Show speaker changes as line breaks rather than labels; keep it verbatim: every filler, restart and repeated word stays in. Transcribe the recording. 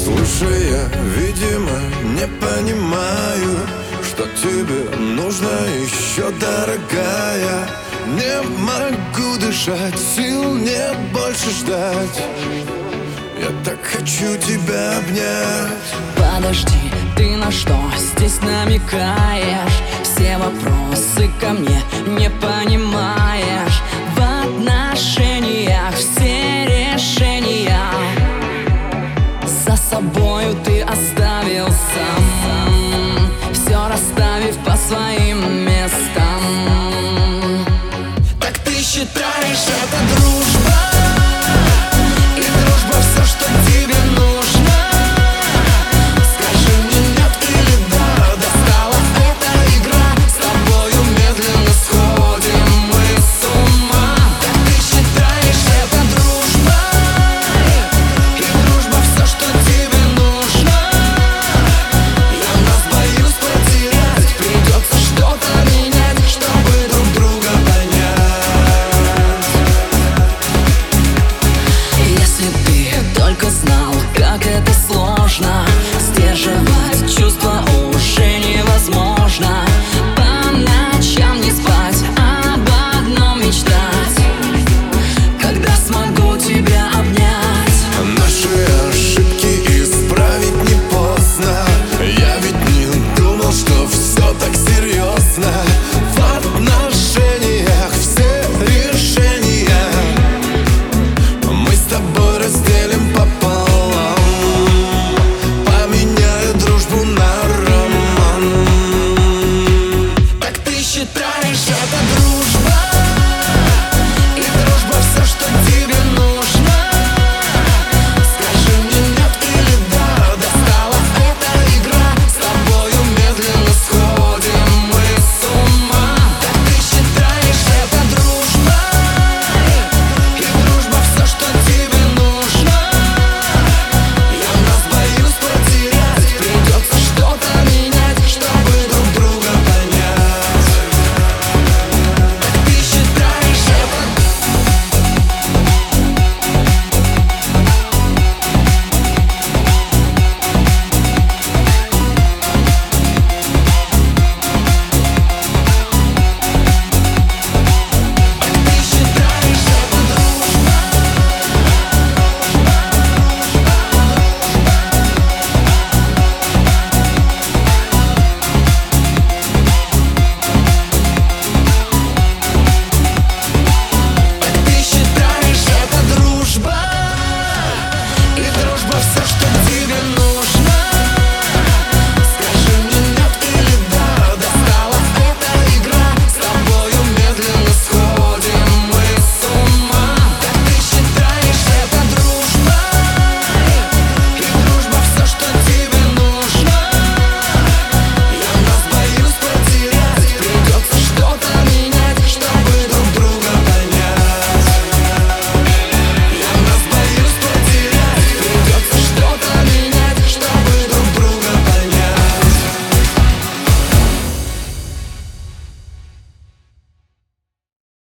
Слушай, я, видимо, не понимаю, что тебе нужно еще, дорогая. Не могу дышать, сил нет больше ждать. Я так хочу тебя обнять.
Подожди, ты на что здесь намекаешь? Все вопросы ко мне не понимаешь. В отношениях все решения за собою ты оставил сам, все расставив по своим местам.
Так ты считаешь это